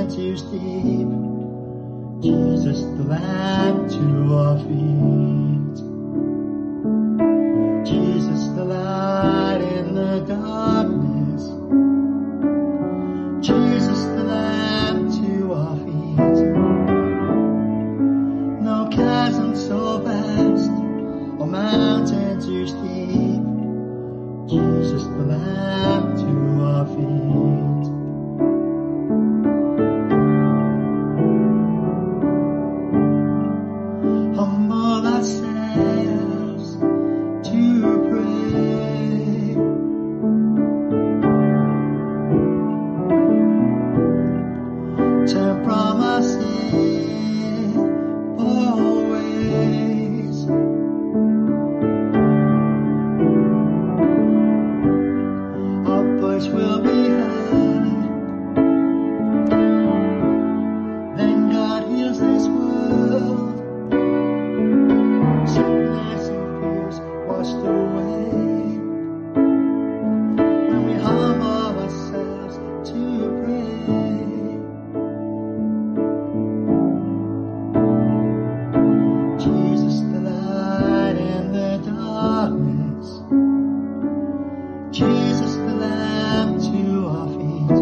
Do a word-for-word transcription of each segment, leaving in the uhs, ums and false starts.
mountain too steep. Jesus, the lamp to our feet. Jesus, the light in the darkness. Jesus, the lamp to our feet. No chasm so vast or mountain too steep. Jesus, the lamp to our feet. Humble ourselves to pray. Turn from our sinful ways. Our voice will be heard. Then God heals this world. Sickness and fears washed away. When we humble ourselves to pray. Jesus, the light in the darkness. Jesus, the lamp to our feet.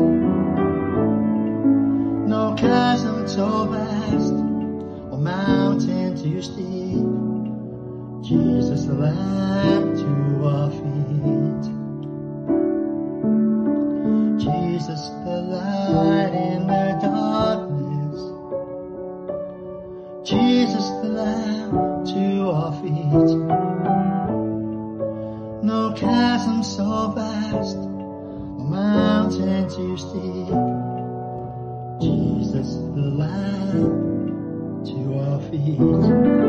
No chasm so vast or mountain too steep. Jesus, the lamp to our feet. Jesus, the light in the darkness. Jesus, the lamp to our feet. No chasm so vast or mountain too steep. Jesus, the lamp to our feet.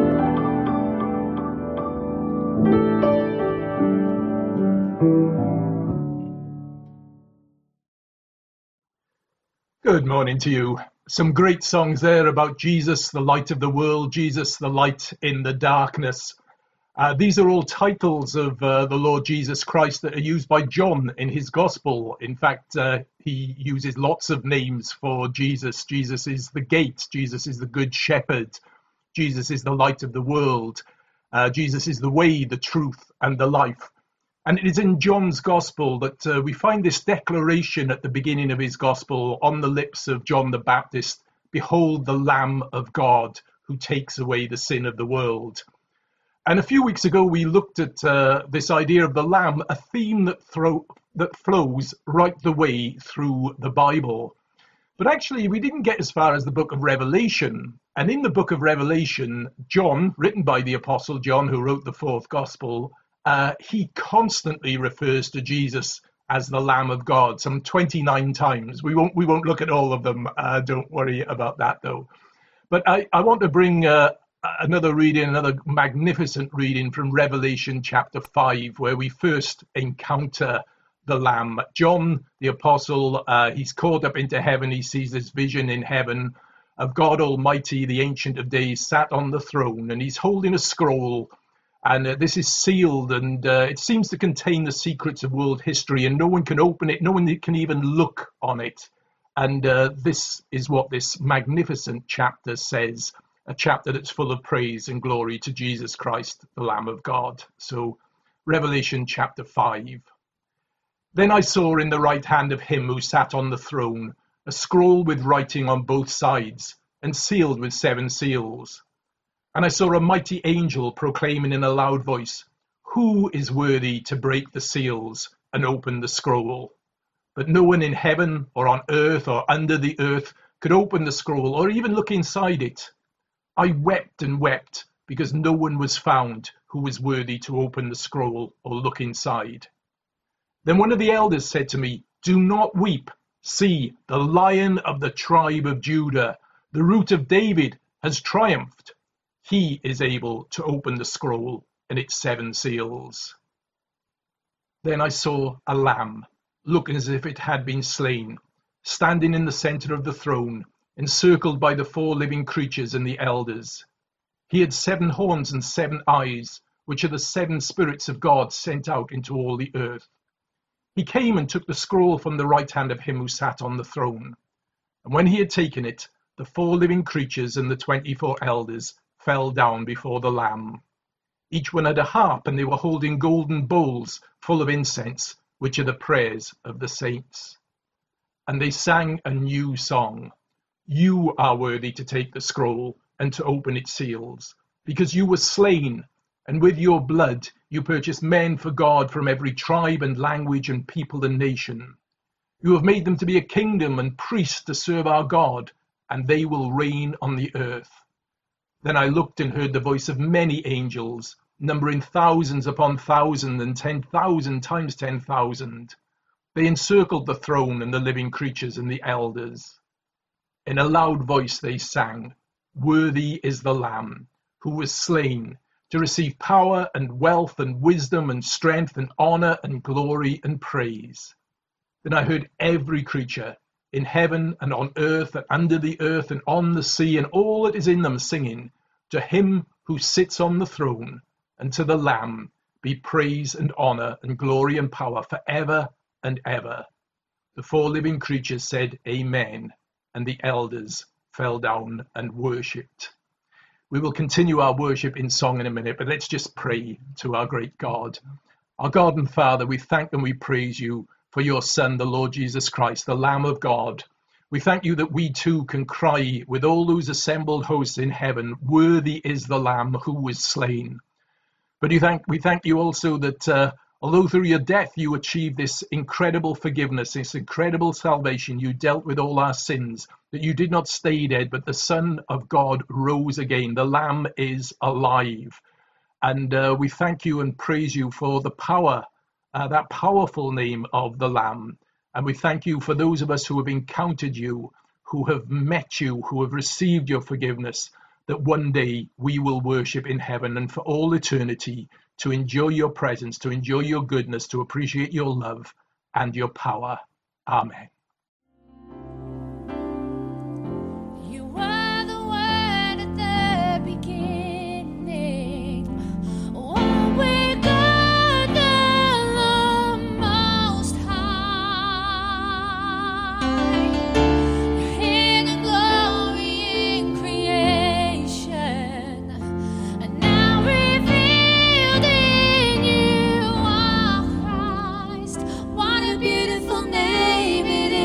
Good morning to you. Some great songs there about Jesus, the light of the world, Jesus, the light in the darkness. Uh, these are all titles of uh, the Lord Jesus Christ that are used by John in his gospel. In fact, uh, he uses lots of names for Jesus. Jesus is the gate. Jesus is the good shepherd. Jesus is the light of the world. Uh, Jesus is the way, the truth, and the life. And it is in John's gospel that uh, we find this declaration at the beginning of his gospel on the lips of John the Baptist: "Behold the Lamb of God who takes away the sin of the world." And a few weeks ago, we looked at uh, this idea of the Lamb, a theme that, throw, that flows right the way through the Bible. But actually, we didn't get as far as the book of Revelation. And in the book of Revelation, John, written by the Apostle John, who wrote the fourth gospel, uh, he constantly refers to Jesus as the Lamb of God, some twenty-nine times. We won't we won't look at all of them. Uh, don't worry about that, though. But I, I want to bring uh, another reading, another magnificent reading from Revelation chapter five, where we first encounter the Lamb. John, the apostle, uh, he's caught up into heaven. He sees this vision in heaven of God Almighty, the Ancient of Days, sat on the throne, and he's holding a scroll. And uh, this is sealed, and uh, it seems to contain the secrets of world history, and no one can open it. No one can even look on it. And uh, this is what this magnificent chapter says, a chapter that's full of praise and glory to Jesus Christ, the Lamb of God. So, Revelation chapter five. Then I saw in the right hand of him who sat on the throne a scroll with writing on both sides, and sealed with seven seals. And I saw a mighty angel proclaiming in a loud voice, "Who is worthy to break the seals and open the scroll?" But no one in heaven or on earth or under the earth could open the scroll or even look inside it. I wept and wept because no one was found who was worthy to open the scroll or look inside. Then one of the elders said to me, "Do not weep. See, the Lion of the tribe of Judah, the Root of David, has triumphed. He is able to open the scroll and its seven seals." Then I saw a lamb, looking as if it had been slain, standing in the center of the throne, encircled by the four living creatures and the elders. He had seven horns and seven eyes, which are the seven spirits of God sent out into all the earth. He came and took the scroll from the right hand of him who sat on the throne. And when he had taken it, the four living creatures and the twenty-four elders fell down before the Lamb. Each one had a harp, and they were holding golden bowls full of incense, which are the prayers of the saints. And they sang a new song. You are worthy to take the scroll and to open its seals, because you were slain, and with your blood you purchased men for God from every tribe and language and people and nation. You have made them to be a kingdom and priests to serve our God, and they will reign on the earth. Then I looked and heard the voice of many angels, numbering thousands upon thousands and ten thousand times ten thousand. They encircled the throne and the living creatures and the elders. In a loud voice they sang, Worthy is the Lamb, who was slain, to receive power and wealth and wisdom and strength and honor and glory and praise. Then I heard every creature in heaven and on earth and under the earth and on the sea and all that is in them singing, To him who sits on the throne and to the Lamb be praise and honor and glory and power forever and ever. The four living creatures said, Amen, and the elders fell down and worshipped. We will continue our worship in song in a minute, but let's just pray to our great God. Our God and Father, we thank and we praise you for your Son, the Lord Jesus Christ, the Lamb of God. We thank you that we too can cry with all those assembled hosts in heaven, Worthy is the Lamb who was slain. But you thank, we thank you also that uh, although through your death you achieved this incredible forgiveness, this incredible salvation, you dealt with all our sins, that you did not stay dead, but the Son of God rose again. The Lamb is alive. And uh, we thank you and praise you for the power, uh, that powerful name of the Lamb. And we thank you for those of us who have encountered you, who have met you, who have received your forgiveness, that one day we will worship in heaven and for all eternity to enjoy your presence, to enjoy your goodness, to appreciate your love and your power. Amen. You were the Word at the beginning, one with God the Most High. Your hidden glory in creation, and now revealed in you are Christ. What a beautiful name it is.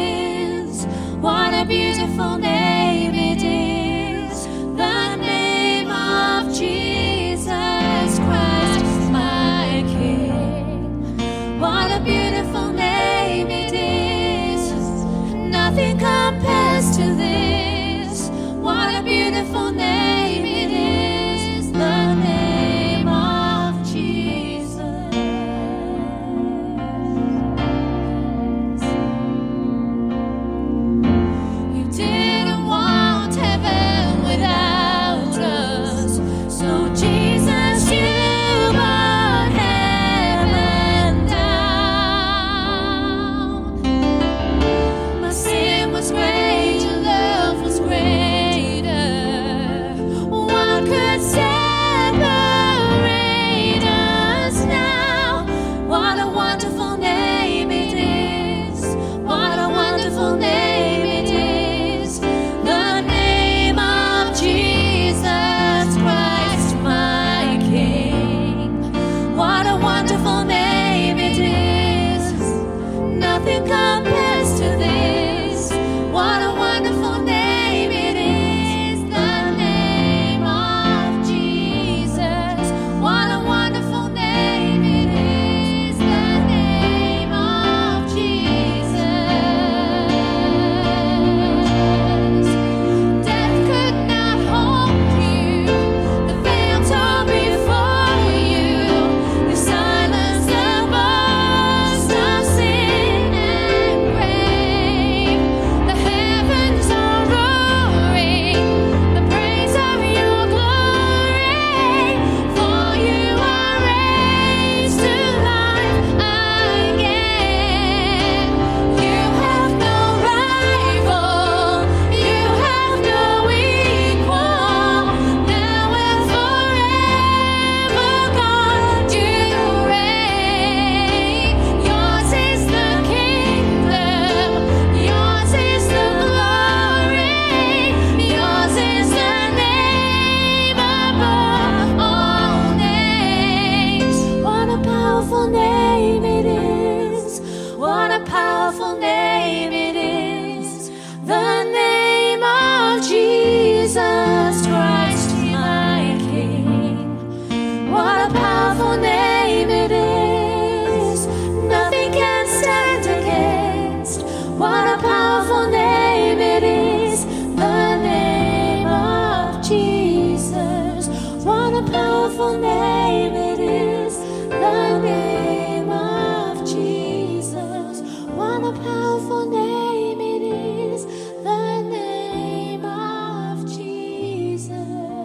a powerful name it is, the name of Jesus. What a powerful name it is, the name of Jesus.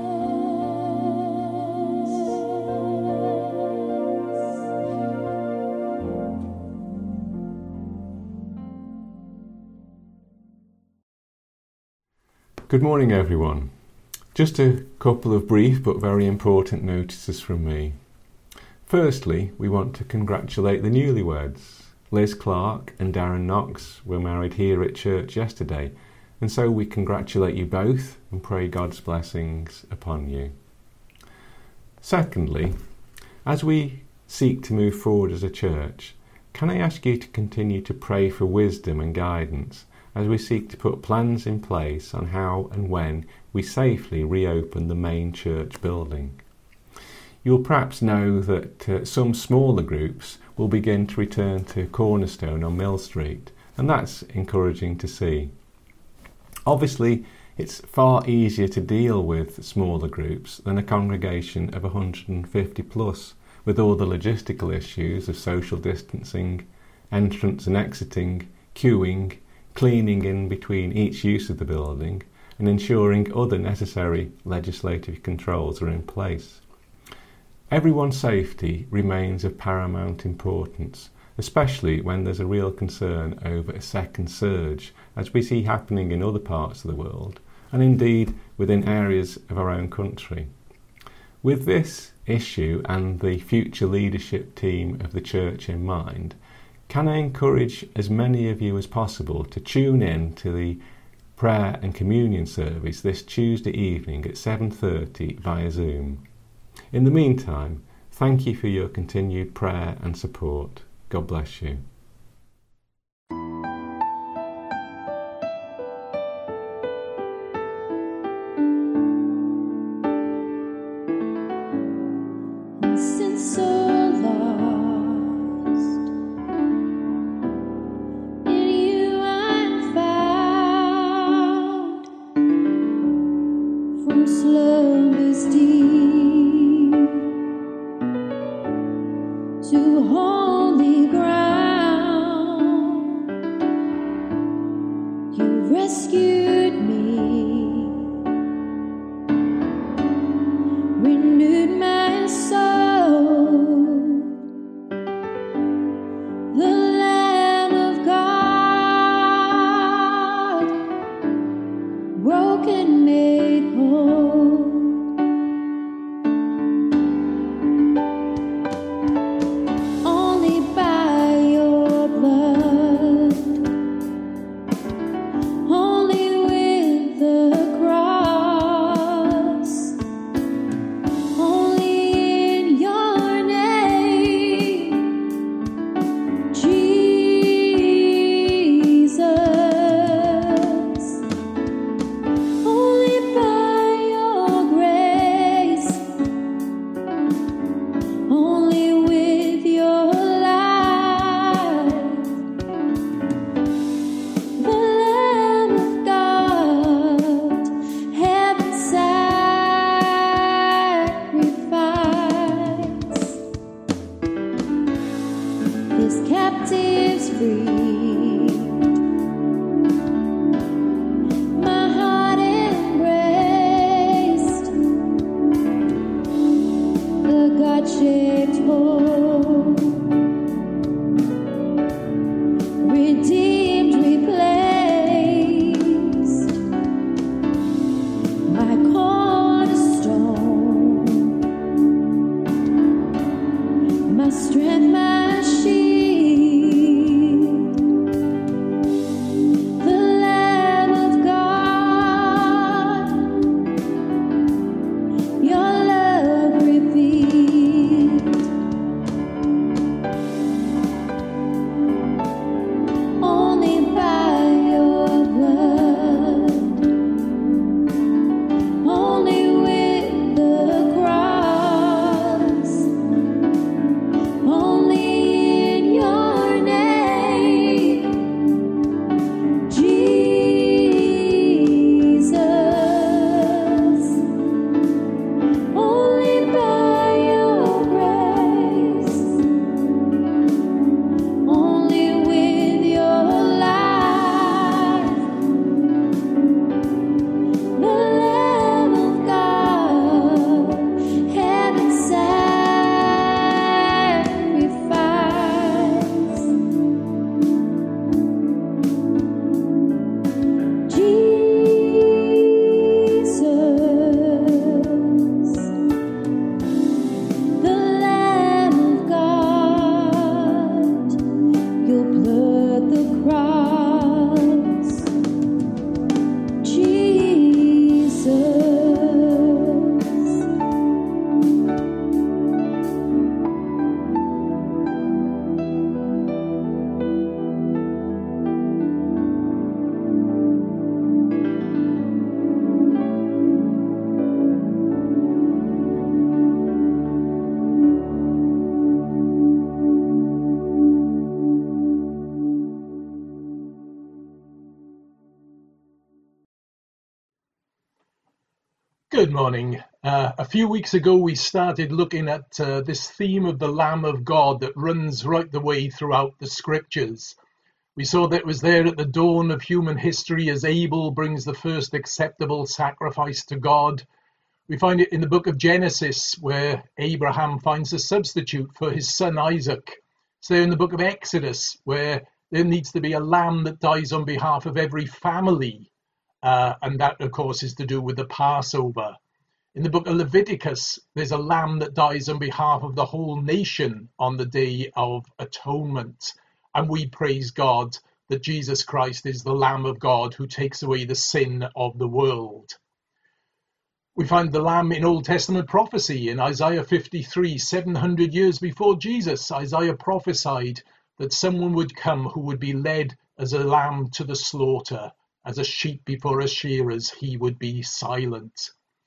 Good morning, everyone. Just a couple of brief but very important notices from me. Firstly, we want to congratulate the newlyweds. Liz Clark and Darren Knox were married here at church yesterday, and so we congratulate you both and pray God's blessings upon you. Secondly, as we seek to move forward as a church, can I ask you to continue to pray for wisdom and guidance as we seek to put plans in place on how and when we safely reopen the main church building. You'll perhaps know that uh, some smaller groups will begin to return to Cornerstone on Mill Street, and that's encouraging to see. Obviously, it's far easier to deal with smaller groups than a congregation of one hundred fifty plus, with all the logistical issues of social distancing, entrance and exiting, queuing, cleaning in between each use of the building, and ensuring other necessary legislative controls are in place. Everyone's safety remains of paramount importance, especially when there's a real concern over a second surge, as we see happening in other parts of the world, and indeed within areas of our own country. With this issue and the future leadership team of the church in mind, can I encourage as many of you as possible to tune in to the prayer and communion service this Tuesday evening at seven thirty via Zoom. In the meantime, thank you for your continued prayer and support. God bless you. Since so lost, in you I'm found, from slumber's deep to holy ground, you rescued me, renewed my soul. The Lamb of God, broken, made whole. Only by your blood, only with the cross, only in your name, Jesus. Only by your grace, only with your life, the Lamb of God, heaven's sacrifice, his captives freed, my heart embraced, the God-shaped hole, redeemed, replaced, my cornerstone, my strength, my shield, the Lamb of God, your love revealed. Only by your blood, only with the cross, only Good morning. Uh, a few weeks ago, we started looking at uh, this theme of the Lamb of God that runs right the way throughout the scriptures. We saw that it was there at the dawn of human history as Abel brings the first acceptable sacrifice to God. We find it in the book of Genesis where Abraham finds a substitute for his son Isaac. It's there in the book of Exodus where there needs to be a lamb that dies on behalf of every family. Uh, and that, of course, is to do with the Passover. In the book of Leviticus, there's a lamb that dies on behalf of the whole nation on the Day of Atonement. And we praise God that Jesus Christ is the Lamb of God who takes away the sin of the world. We find the lamb in Old Testament prophecy in Isaiah fifty-three, seven hundred years before Jesus. Isaiah prophesied that someone would come who would be led as a lamb to the slaughter. As a sheep before a shearers, he would be silent.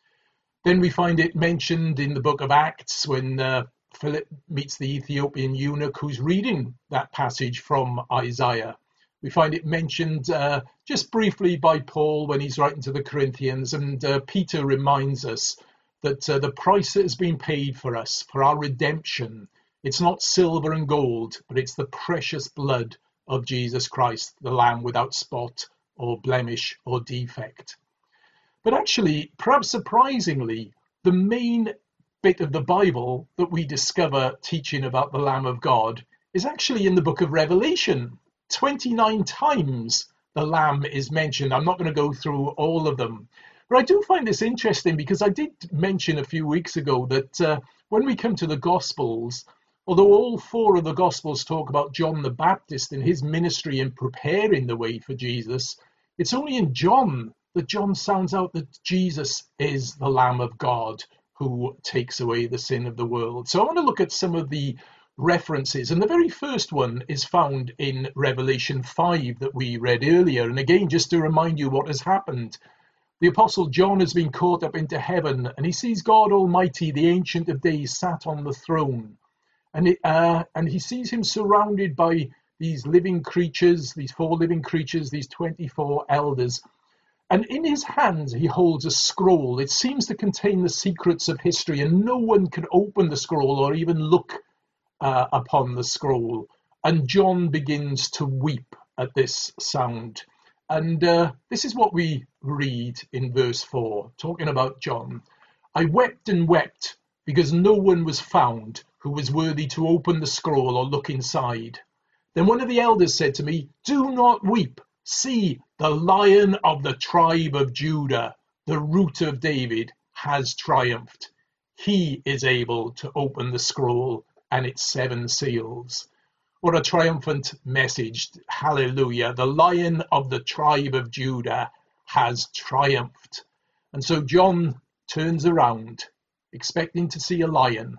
Then we find it mentioned in the book of Acts when uh, Philip meets the Ethiopian eunuch who's reading that passage from Isaiah. We find it mentioned uh, just briefly by Paul when he's writing to the Corinthians, and uh, Peter reminds us that uh, the price that has been paid for us, for our redemption, it's not silver and gold, but it's the precious blood of Jesus Christ, the Lamb without spot or blemish or defect. But actually, perhaps surprisingly, the main bit of the Bible that we discover teaching about the Lamb of God is actually in the book of Revelation. twenty-nine times the Lamb is mentioned. I'm not going to go through all of them. But I do find this interesting because I did mention a few weeks ago that uh, when we come to the Gospels, although all four of the Gospels talk about John the Baptist and his ministry in preparing the way for Jesus, it's only in John that John sounds out that Jesus is the Lamb of God who takes away the sin of the world. So I want to look at some of the references. And the very first one is found in Revelation five that we read earlier. And again, just to remind you what has happened. The Apostle John has been caught up into heaven and he sees God Almighty, the Ancient of Days, sat on the throne. And, it, uh, and he sees him surrounded by these living creatures, these four living creatures, these twenty-four elders. And in his hands, he holds a scroll. It seems to contain the secrets of history, and no one can open the scroll or even look uh, upon the scroll. And John begins to weep at this sound. And uh, this is what we read in verse four, talking about John. I wept and wept because no one was found who was worthy to open the scroll or look inside. Then one of the elders said to me, do not weep. See, the Lion of the tribe of Judah, the Root of David, has triumphed. He is able to open the scroll and its seven seals. What a triumphant message. Hallelujah. The Lion of the tribe of Judah has triumphed. And so John turns around, expecting to see a lion.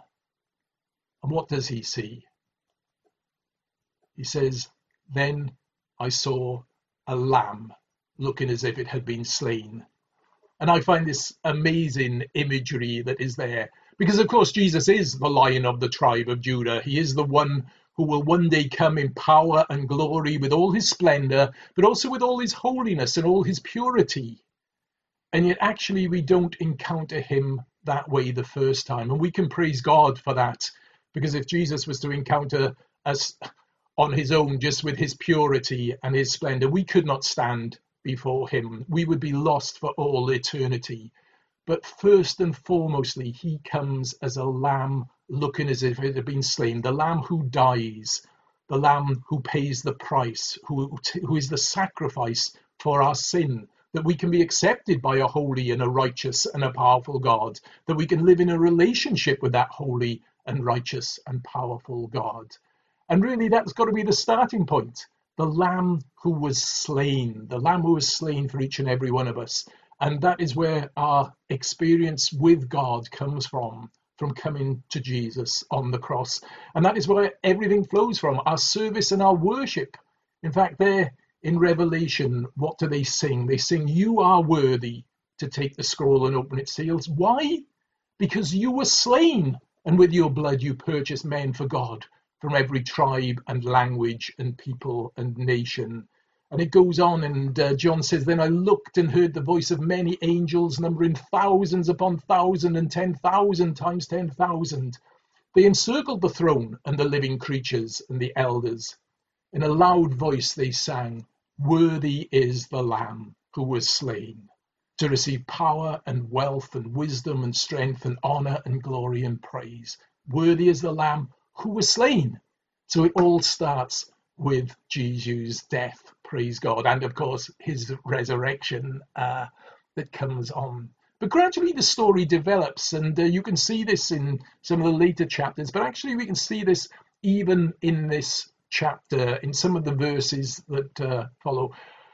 And what does he see? He says, then I saw a lamb looking as if it had been slain. And I find this amazing imagery that is there. Because, of course, Jesus is the Lion of the tribe of Judah. He is the one who will one day come in power and glory with all his splendor, but also with all his holiness and all his purity. And yet, actually, we don't encounter him that way the first time. And we can praise God for that. Because if Jesus was to encounter us on his own, just with his purity and his splendor, we could not stand before him. We would be lost for all eternity. But first and foremostly, he comes as a lamb looking as if it had been slain, the lamb who dies, the lamb who pays the price, who, who is the sacrifice for our sin, that we can be accepted by a holy and a righteous and a powerful God, that we can live in a relationship with that holy and righteous and powerful God. And really, that's got to be the starting point. The Lamb who was slain, the Lamb who was slain for each and every one of us. And that is where our experience with God comes from, from coming to Jesus on the cross. And that is where everything flows from, our service and our worship. In fact, there in Revelation, what do they sing? They sing, you are worthy to take the scroll and open its seals. Why? Because you were slain, and with your blood you purchased men for God from every tribe and language and people and nation. And it goes on, and uh, John says, "Then I looked and heard the voice of many angels, numbering thousands upon thousand and ten thousand times ten thousand. They encircled the throne and the living creatures and the elders. In a loud voice they sang, 'Worthy is the Lamb who was slain, to receive power and wealth and wisdom and strength and honor and glory and praise. Worthy is the Lamb who was slain.'" So it all starts with Jesus' death, praise God, and of course his resurrection uh, that comes on. But gradually the story develops, and uh, you can see this in some of the later chapters, but actually we can see this even in this chapter, in some of the verses that uh, follow.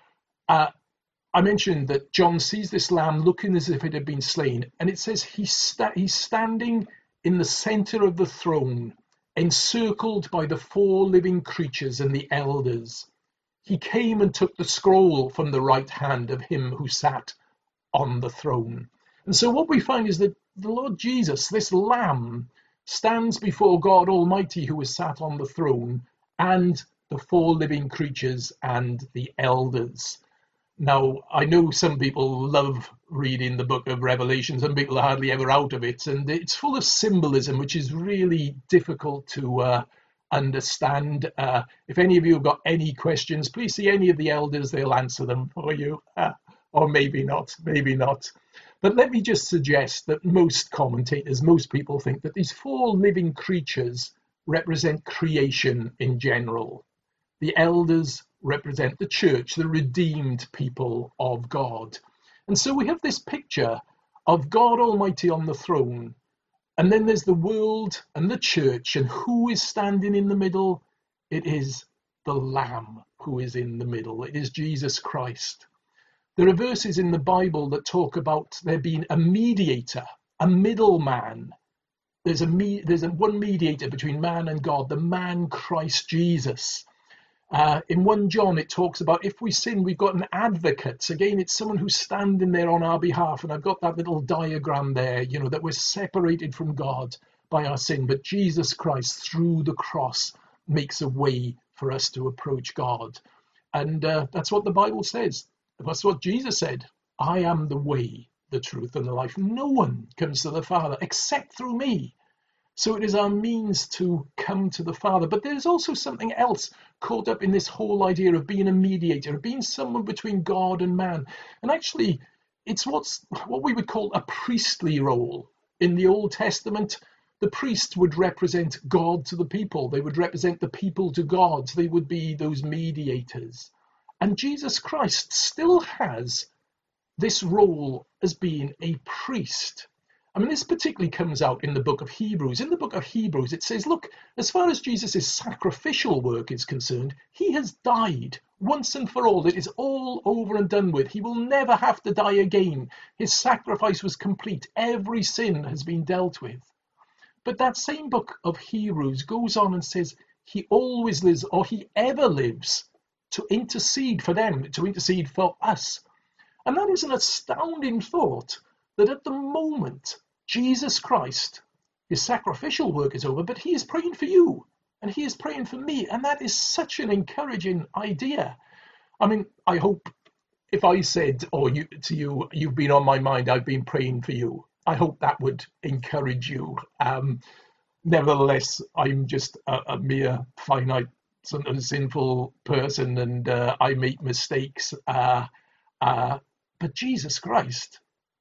Uh, I mentioned that John sees this lamb looking as if it had been slain, and it says he's, sta- he's standing in the center of the throne, encircled by the four living creatures and the elders. He came and took the scroll from the right hand of him who sat on the throne. And so what we find is that the Lord Jesus, this lamb, stands before God Almighty who is sat on the throne, and the four living creatures and the elders. Now, I know some people love reading the book of Revelation. Some people are hardly ever out of it, and it's full of symbolism, which is really difficult to uh, understand. Uh, if any of you have got any questions, please see any of the elders. They'll answer them for you, uh, or maybe not, maybe not. But let me just suggest that most commentators, most people think that these four living creatures represent creation in general. The elders represent the church, the redeemed people of God. And so we have this picture of God Almighty on the throne, and then there's the world and the church, and who is standing in the middle? It is the Lamb who is in the middle. It is Jesus Christ. There are verses in the Bible that talk about there being a mediator, a middleman. There's a me- there's a one mediator between man and God, the man Christ Jesus. Uh, in First John, it talks about if we sin, we've got an advocate. Again, it's someone who's standing there on our behalf. And I've got that little diagram there, you know, that we're separated from God by our sin. But Jesus Christ, through the cross, makes a way for us to approach God. And uh, that's what the Bible says. That's what Jesus said. I am the way, the truth, and the life. No one comes to the Father except through me. So it is our means to come to the Father. But there's also something else caught up in this whole idea of being a mediator, of being someone between God and man. And actually, it's what's what we would call a priestly role. In the Old Testament, the priest would represent God to the people. They would represent the people to God. They would be those mediators. And Jesus Christ still has this role as being a priest. I mean, this particularly comes out in the book of Hebrews. In the book of Hebrews, it says, look, as far as Jesus' sacrificial work is concerned, he has died once and for all. It is all over and done with. He will never have to die again. His sacrifice was complete. Every sin has been dealt with. But that same book of Hebrews goes on and says, he always lives, or he ever lives, to intercede for them, to intercede for us. And that is an astounding thought, that at the moment, Jesus Christ, his sacrificial work is over, but he is praying for you, and he is praying for me. And that is such an encouraging idea. I mean, I hope if I said, or you, to you, you've been on my mind, I've been praying for you, I hope that would encourage you. Um, nevertheless, I'm just a, a mere finite, sometimes sinful person, and uh, I make mistakes. Uh, uh, but Jesus Christ,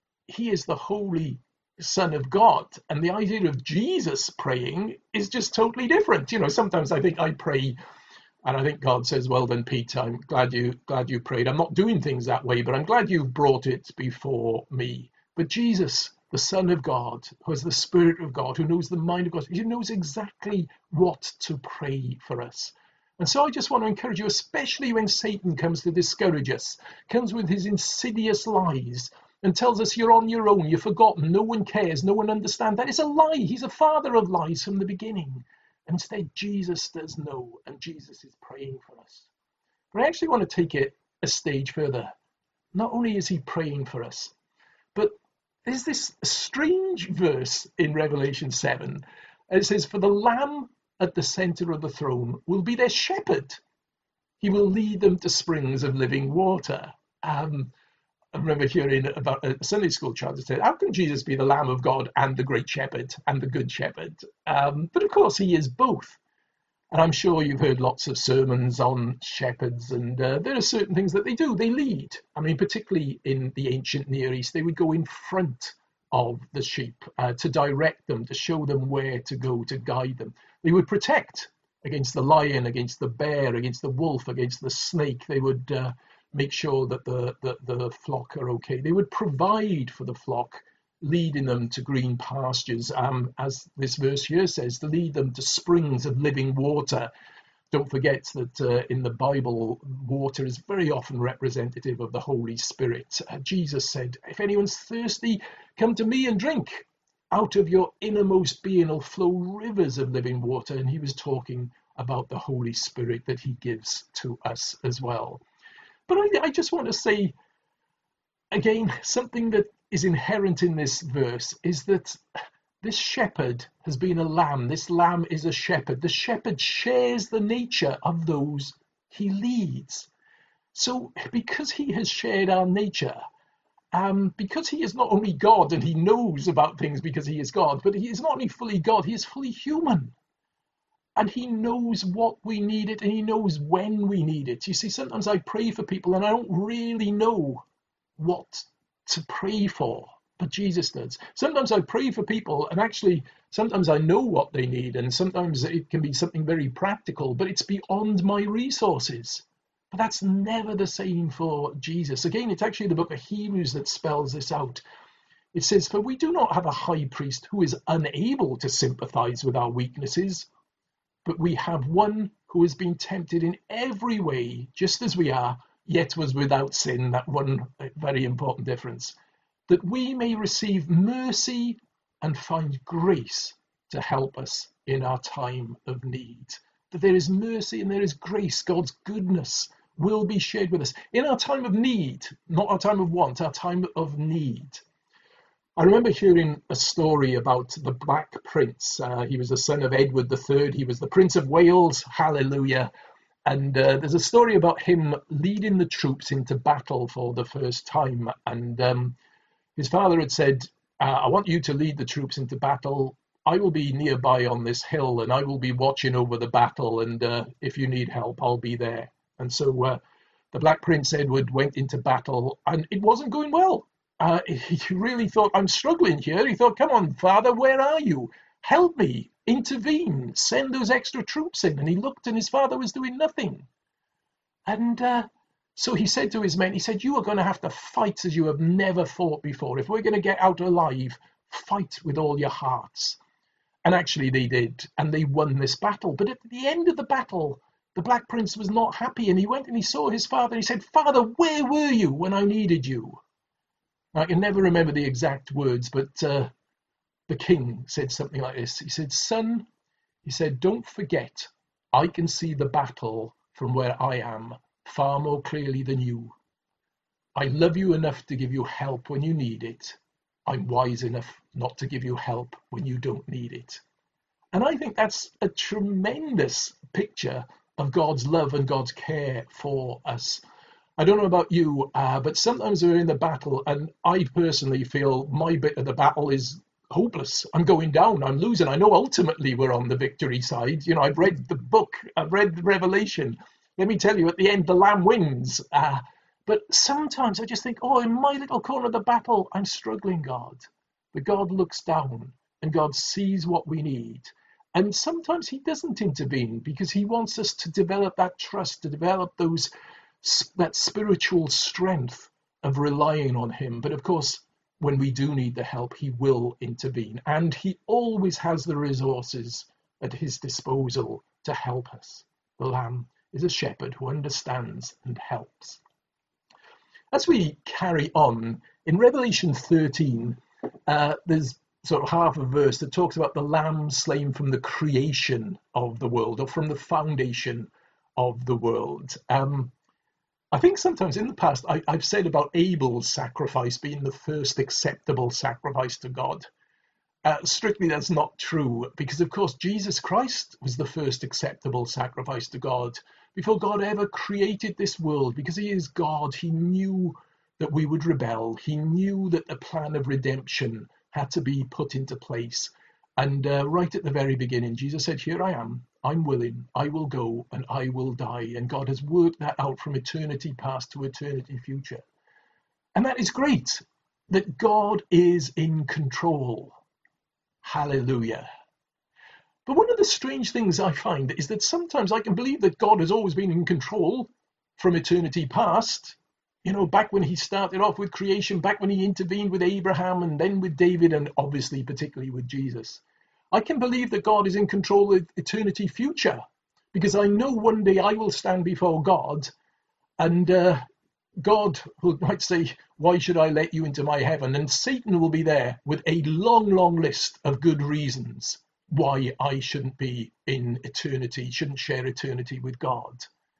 he is the Holy Son of God, and the idea of Jesus praying is just totally different. You know, sometimes I think I pray, and I think God says, "Well done, Pete. I'm glad you glad you prayed. I'm not doing things that way, but I'm glad you've brought it before me." But Jesus, the Son of God, who has the Spirit of God, who knows the mind of God, he knows exactly what to pray for us. And so I just want to encourage you, especially when Satan comes to discourage us, comes with his insidious lies and tells us you're on your own, you're forgotten, no one cares, no one understands. That is a lie. He's a father of lies from the beginning. And instead, Jesus does know, and Jesus is praying for us. But I actually want to take it a stage further. Not only is he praying for us, but there's this strange verse in Revelation seven. It says, "For the Lamb at the center of the throne will be their shepherd. He will lead them to springs of living water. Um, I remember hearing about a Sunday school child that said, how can Jesus be the Lamb of God and the Great Shepherd and the Good Shepherd? Um, but of course, he is both. And I'm sure you've heard lots of sermons on shepherds, and uh, there are certain things that they do. They lead. I mean, particularly in the ancient Near East, they would go in front of the sheep uh, to direct them, to show them where to go, to guide them. They would protect against the lion, against the bear, against the wolf, against the snake. They would uh, make sure that the, the, the flock are okay. They would provide for the flock, leading them to green pastures, um, as this verse here says, to lead them to springs of living water. Don't forget that uh, in the Bible, water is very often representative of the Holy Spirit. Uh, Jesus said, if anyone's thirsty, come to me and drink. Out of your innermost being will flow rivers of living water. And he was talking about the Holy Spirit that he gives to us as well. But I, I just want to say, again, something that is inherent in this verse is that this shepherd has been a lamb. This lamb is a shepherd. The shepherd shares the nature of those he leads. So because he has shared our nature, um, because he is not only God and he knows about things because he is God, but he is not only fully God, he is fully human. And he knows what we need it, and he knows when we need it. You see, sometimes I pray for people and I don't really know what to pray for, but Jesus does. Sometimes I pray for people and actually sometimes I know what they need, and sometimes it can be something very practical, but it's beyond my resources. But that's never the same for Jesus. Again, it's actually the book of Hebrews that spells this out. It says, for we do not have a high priest who is unable to sympathize with our weaknesses, but we have one who has been tempted in every way, just as we are, yet was without sin. That one very important difference. That we may receive mercy and find grace to help us in our time of need. That there is mercy and there is grace. God's goodness will be shared with us in our time of need, not our time of want, our time of need. I remember hearing a story about the Black Prince. Uh, he was the son of Edward the Third. He was the Prince of Wales. Hallelujah. And uh, there's a story about him leading the troops into battle for the first time. And um, his father had said, uh, I want you to lead the troops into battle. I will be nearby on this hill and I will be watching over the battle. And uh, if you need help, I'll be there. And so uh, the Black Prince Edward went into battle and it wasn't going well. Uh, he really thought, I'm struggling here. He thought, come on, father, where are you? Help me, intervene, send those extra troops in. And he looked and his father was doing nothing. And uh, so he said to his men, he said, you are going to have to fight as you have never fought before. If we're going to get out alive, fight with all your hearts. And actually they did, and they won this battle. But at the end of the battle, the Black Prince was not happy, and he went and he saw his father, and he said, Father, where were you when I needed you? I can never remember the exact words, but uh, the king said something like this. He said, son, he said, don't forget, I can see the battle from where I am far more clearly than you. I love you enough to give you help when you need it. I'm wise enough not to give you help when you don't need it. And I think that's a tremendous picture of God's love and God's care for us. I don't know about you, uh, but sometimes we're in the battle and I personally feel my bit of the battle is hopeless. I'm going down, I'm losing. I know ultimately we're on the victory side. You know, I've read the book, I've read the Revelation. Let me tell you, at the end, the Lamb wins. Uh, but sometimes I just think, oh, in my little corner of the battle, I'm struggling, God. But God looks down and God sees what we need. And sometimes he doesn't intervene because he wants us to develop that trust, to develop those that spiritual strength of relying on him. But of course, when we do need the help, he will intervene. And he always has the resources at his disposal to help us. The Lamb is a shepherd who understands and helps. As we carry on, in Revelation thirteen, uh, there's sort of half a verse that talks about the Lamb slain from the creation of the world, or from the foundation of the world. Um, I think sometimes in the past I, I've said about Abel's sacrifice being the first acceptable sacrifice to God. Uh, strictly, that's not true, because of course Jesus Christ was the first acceptable sacrifice to God. before God ever created this world, because he is God, he knew that we would rebel. He knew that the plan of redemption had to be put into place. And uh, right at the very beginning, Jesus said, here I am, I'm willing, I will go and I will die. And God has worked that out from eternity past to eternity future. And that is great, that God is in control. Hallelujah. But one of the strange things I find is that sometimes I can believe that God has always been in control from eternity past. You know, back when he started off with creation, back when he intervened with Abraham and then with David, and obviously particularly with Jesus. I can believe that God is in control of eternity future, because I know one day I will stand before God, and uh, God will, might say, why should I let you into my heaven? And Satan will be there with a long, long list of good reasons why I shouldn't be in eternity, shouldn't share eternity with God.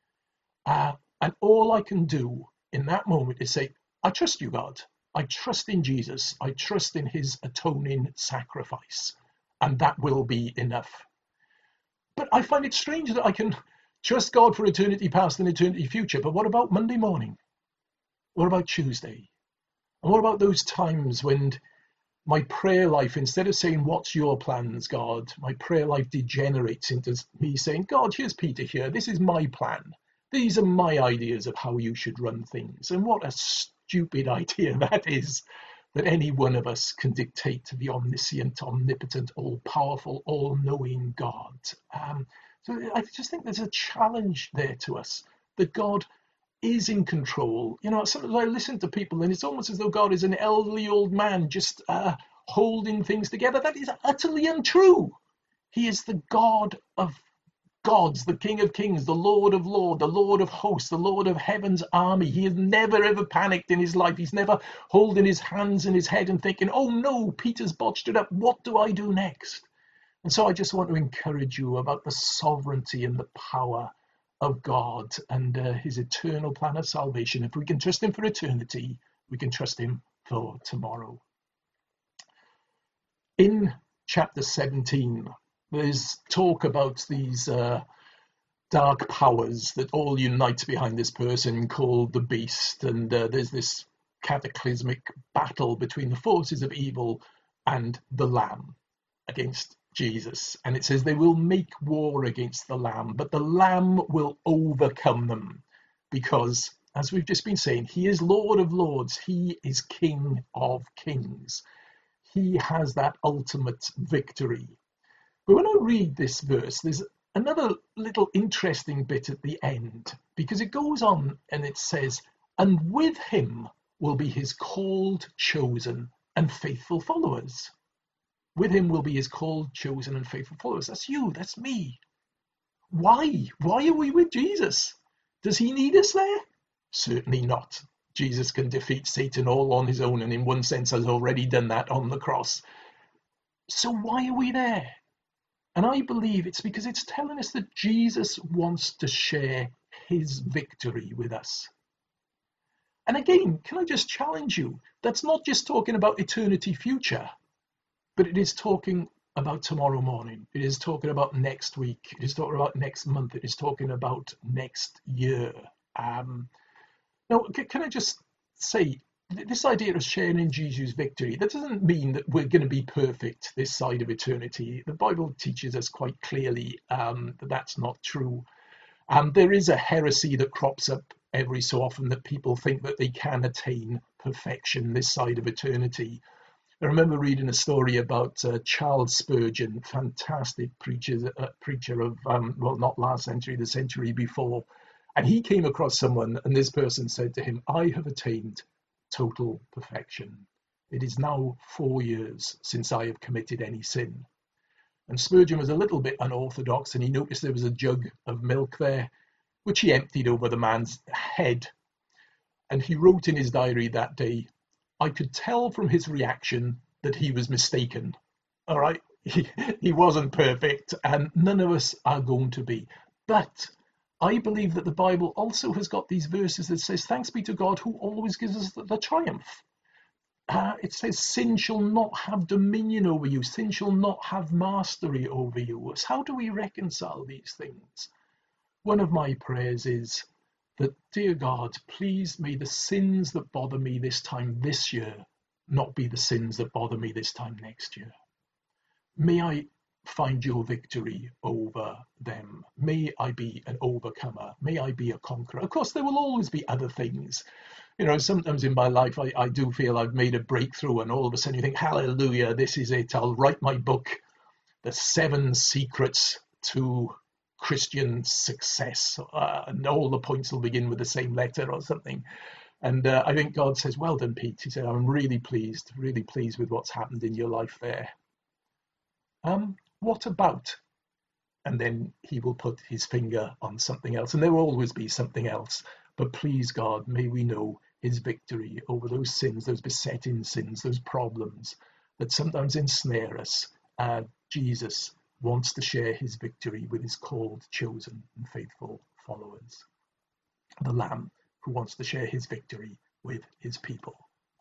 Uh, and all I can do in that moment is say, I trust you, God. I trust in Jesus. I trust in his atoning sacrifice. And that will be enough. But I find it strange that I can trust God for eternity past and eternity future. But what about Monday morning? What about Tuesday? And what about those times when my prayer life, instead of saying, what's your plans, God, my prayer life degenerates into me saying, God, here's Peter here. This is my plan. These are my ideas of how you should run things. And what a stupid idea that is, that any one of us can dictate to the omniscient, omnipotent, all-powerful, all-knowing God. Um, so I just think there's a challenge there to us, that God is in control. You know, sometimes I listen to people and it's almost as though God is an elderly old man just uh, holding things together. That is utterly untrue. He is the God of gods, the King of kings, the Lord of lords, the Lord of hosts, the Lord of heaven's army. He has never ever panicked in his life. He's never holding his hands in his head and thinking, oh no, Peter's botched it up. What do I do next? And so I just want to encourage you about the sovereignty and the power of God and uh, his eternal plan of salvation. If we can trust him for eternity, we can trust him for tomorrow. In chapter seventeen, there's talk about these uh, dark powers that all unite behind this person called the Beast. And uh, there's this cataclysmic battle between the forces of evil and the Lamb against Jesus. And it says they will make war against the Lamb, but the Lamb will overcome them, because, as we've just been saying, he is Lord of lords. He is King of kings. He has that ultimate victory. But when I read this verse, there's another little interesting bit at the end, because it goes on and it says, and with him will be his called, chosen, and faithful followers. With him will be his called, chosen, and faithful followers. That's you, that's me. Why? Why are we with Jesus? Does he need us there? Certainly not. Jesus can defeat Satan all on his own, and in one sense has already done that on the cross. So why are we there? And I believe it's because it's telling us that Jesus wants to share his victory with us. And again, can I just challenge you? That's not just talking about eternity future, but it is talking about tomorrow morning. It is talking about next week. It is talking about next month. It is talking about next year. Um, now, can I just say, this idea of sharing in Jesus' victory, that doesn't mean that we're going to be perfect this side of eternity. The Bible teaches us quite clearly um, that that's not true. Um, there is a heresy that crops up every so often that people think that they can attain perfection this side of eternity. I remember reading a story about uh, Charles Spurgeon, fantastic preacher, uh, preacher of, um, well, not last century, the century before. And he came across someone, and this person said to him, I have attained total perfection. It is now four years since I have committed any sin. And Spurgeon was a little bit unorthodox, and he noticed there was a jug of milk there, which he emptied over the man's head. And he wrote in his diary that day, I could tell from his reaction that he was mistaken. All right, he, he wasn't perfect, and none of us are going to be. But I believe that the Bible also has got these verses that says, thanks be to God who always gives us the, the triumph. Uh, it says, sin shall not have dominion over you. Sin shall not have mastery over you. So how do we reconcile these things? one of my prayers is that, dear God, please may the sins that bother me this time this year not be the sins that bother me this time next year. May I find your victory over them. May I be an overcomer. May I be a conqueror. Of course, there will always be other things. You know, sometimes in my life, I, I do feel I've made a breakthrough, and all of a sudden you think, hallelujah, this is it. I'll write my book, The Seven Secrets to Christian Success. Uh, and all the points will begin with the same letter or something. And uh, I think God says, well done, Pete. He said, I'm really pleased, really pleased with what's happened in your life there. Um, what about? And then he will put his finger on something else. And there will always be something else. But please, God, may we know his victory over those sins, those besetting sins, those problems that sometimes ensnare us. Uh, Jesus wants to share his victory with his called, chosen, and faithful followers. The Lamb who wants to share his victory with his people.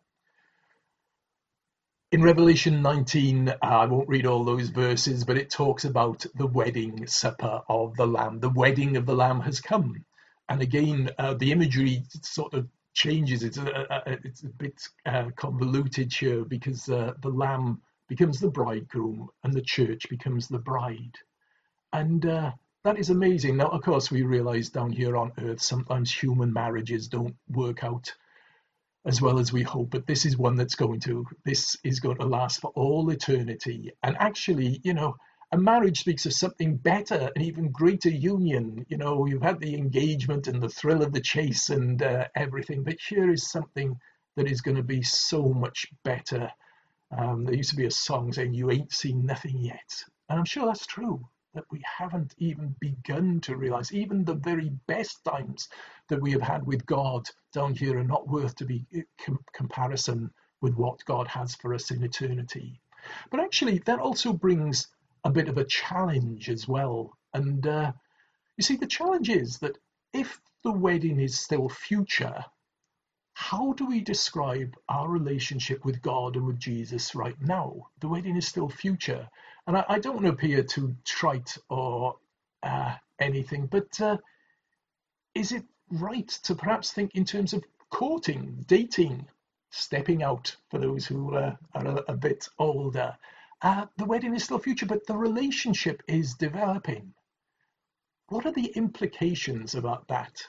In Revelation nineteen, uh, I won't read all those verses, but it talks about the wedding supper of the Lamb. The wedding of the Lamb has come. And again, uh, the imagery sort of changes. It's a, a, it's a bit uh, convoluted here, because uh, the Lamb becomes the bridegroom and the church becomes the bride. And uh, that is amazing. Now, of course, we realize down here on earth, sometimes human marriages don't work out as well as we hope, but this is one that's going to, this is going to last for all eternity. And actually, you know, a marriage speaks of something better, an even greater union. You know, you've had the engagement and the thrill of the chase and uh, everything, but here is something that is going to be so much better. Um, there used to be a song saying, you ain't seen nothing yet. And I'm sure that's true, that we haven't even begun to realize even the very best times that we have had with God down here are not worth to be com- comparison with what God has for us in eternity. But actually, that also brings a bit of a challenge as well. And uh, you see, the challenge is that if the wedding is still future, how do we describe our relationship with God and with Jesus right now? The wedding is still future. And I, I don't want to appear too trite or uh, anything, but uh, is it right to perhaps think in terms of courting, dating, stepping out for those who uh, are a, a bit older? Uh, the wedding is still future, but the relationship is developing. What are the implications about that?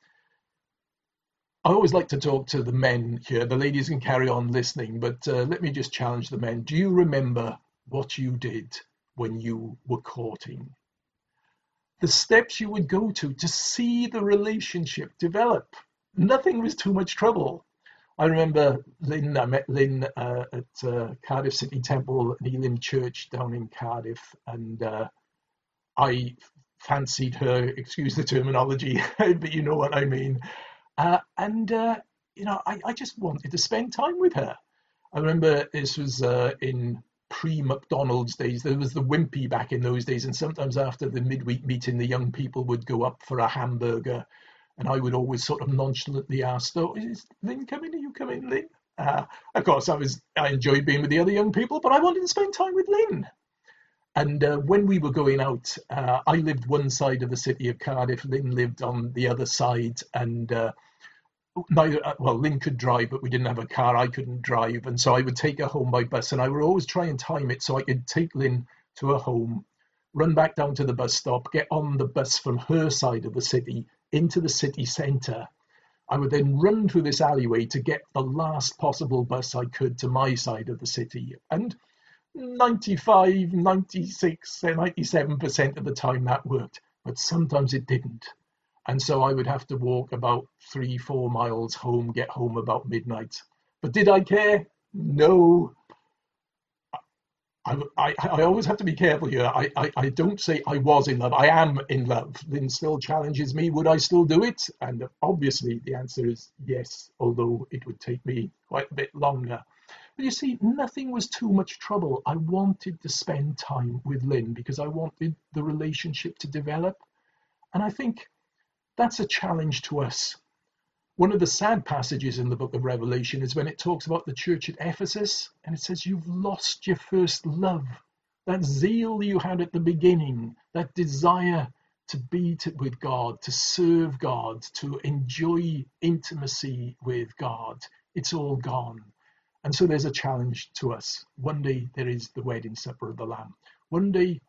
I always like to talk to the men here. The ladies can carry on listening, but uh, let me just challenge the men. Do you remember what you did when you were courting? The steps you would go to to see the relationship develop. Nothing was too much trouble. I remember Lynn, I met Lynn uh, at uh, Cardiff City Temple and Elim Church down in Cardiff, and uh, I fancied her, excuse the terminology, but you know what I mean. Uh, and, uh, you know, I, I just wanted to spend time with her. I remember this was uh, in pre-McDonald's days. There was the Wimpy back in those days, and sometimes after the midweek meeting, the young people would go up for a hamburger. And I would always sort of nonchalantly ask, so is Lynn coming? Are you coming, Lynn? Uh, of course, I was I enjoyed being with the other young people, but I wanted to spend time with Lynn. And uh, when we were going out, uh, I lived one side of the city of Cardiff. Lynn lived on the other side. And uh, neither, well, Lynn could drive, but we didn't have a car. I couldn't drive. And so I would take her home by bus. And I would always try and time it so I could take Lynn to her home, run back down to the bus stop, get on the bus from her side of the city into the city centre. I would then run through this alleyway to get the last possible bus I could to my side of the city. And ninety-five, ninety-six, ninety-seven percent of the time that worked, but sometimes it didn't. And so I would have to walk about three, four miles home, get home about midnight. But did I care? No. I, I, I always have to be careful here. I, I, I don't say I was in love. I am in love. Lynn still challenges me. Would I still do it? And obviously the answer is yes, although it would take me quite a bit longer. But you see, nothing was too much trouble. I wanted to spend time with Lynn because I wanted the relationship to develop. And I think that's a challenge to us. One of the sad passages in the book of Revelation is when it talks about the church at Ephesus, and it says, you've lost your first love, that zeal you had at the beginning, that desire to be to, with God, to serve God, to enjoy intimacy with God. It's all gone. And so there's a challenge to us. One day there is the wedding supper of the Lamb. One day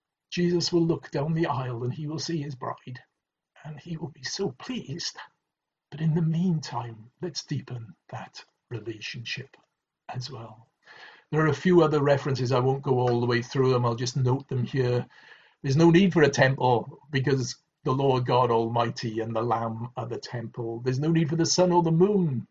Jesus will look down the aisle and he will see his bride and he will be so pleased. But in the meantime, let's deepen that relationship as well. There are a few other references. I won't go all the way through them. I'll just note them here. There's no need for a temple because the Lord God Almighty and the Lamb are the temple. There's no need for the sun or the moon.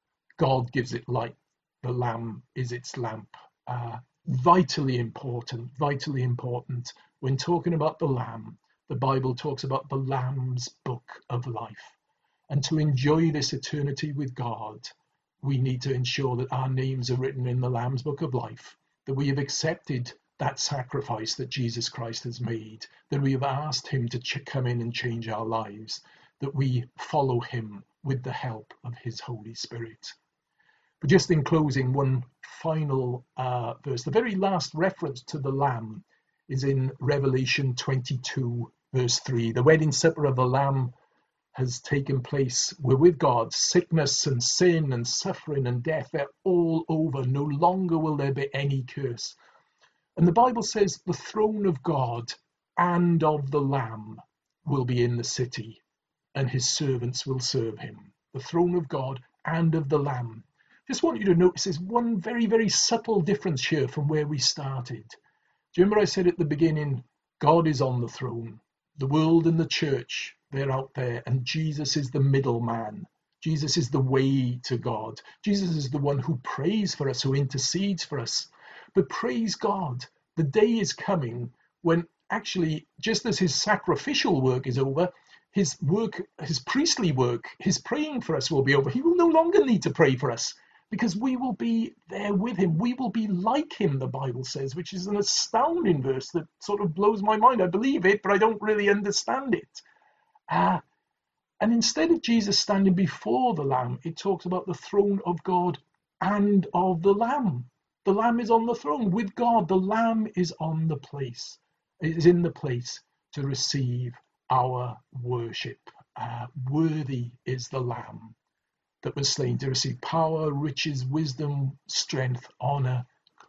God gives it light. The Lamb is its lamp. Uh, vitally important, vitally important. When talking about the Lamb, the Bible talks about the Lamb's book of life. And to enjoy this eternity with God, we need to ensure that our names are written in the Lamb's book of life, that we have accepted that sacrifice that Jesus Christ has made, that we have asked him to ch- come in and change our lives, that we follow him with the help of his Holy Spirit. But just in closing, one final uh, verse. The very last reference to the Lamb is in Revelation twenty-two, verse three. The wedding supper of the Lamb has taken place. We're with God. Sickness and sin and suffering and death, they're all over. No longer will there be any curse. And the Bible says the throne of God and of the Lamb will be in the city, and his servants will serve him. The throne of God and of the Lamb. Just want you to notice there's one very, very subtle difference here from where we started. Do you remember I said at the beginning, God is on the throne, the world and the church, they're out there, and Jesus is the middleman. Jesus is the way to God. Jesus is the one who prays for us, who intercedes for us. But praise God, the day is coming when actually, just as his sacrificial work is over, his work, his priestly work, his praying for us will be over. He will no longer need to pray for us because we will be there with him. We will be like him, the Bible says, which is an astounding verse that sort of blows my mind. I believe it, but I don't really understand it. Ah, and instead of Jesus standing before the Lamb, it talks about the throne of God and of the Lamb. The Lamb is on the throne with God. The Lamb is on the place, is in the place to receive our worship. Uh, worthy is the Lamb that was slain to receive power, riches, wisdom, strength, honor,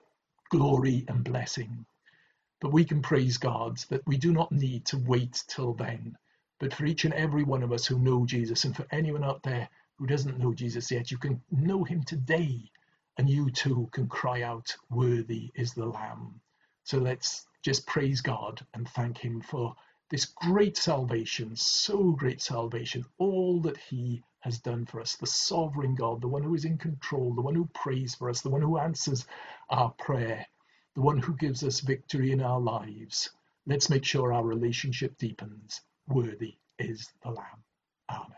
glory, and blessing. But we can praise God that we do not need to wait till then. But for each and every one of us who know Jesus, and for anyone out there who doesn't know Jesus yet, you can know him today. And you too can cry out, worthy is the Lamb. So let's just praise God and thank him for this great salvation, so great salvation, all that he has done for us. The sovereign God, the one who is in control, the one who prays for us, the one who answers our prayer, the one who gives us victory in our lives. Let's make sure our relationship deepens. Worthy is the Lamb. Amen.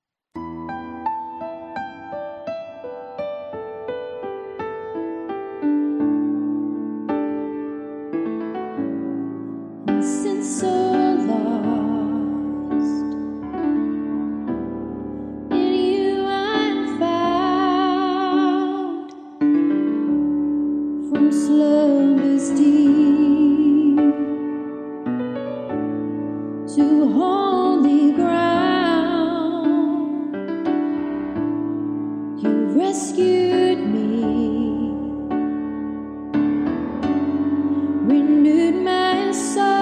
Since so lost, in you I'm found, from slumber's deep to holy ground. You rescued me, renewed my soul.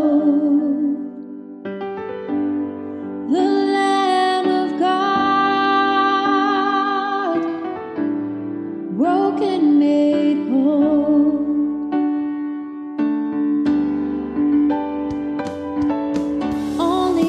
Broken, made whole. Only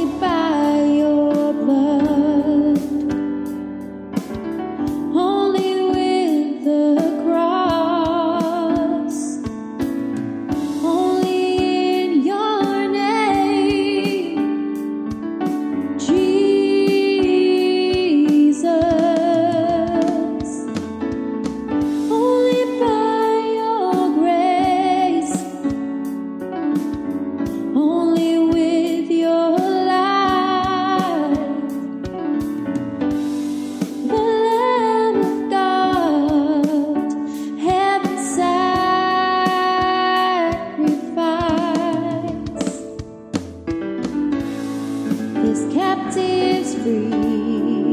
captives free.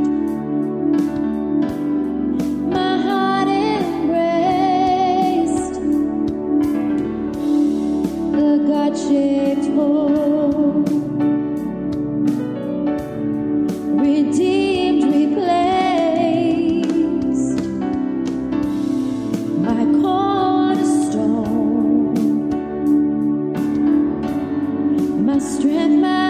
My heart embraced the God-shaped hole, redeemed, replaced, my cornerstone, my strength, my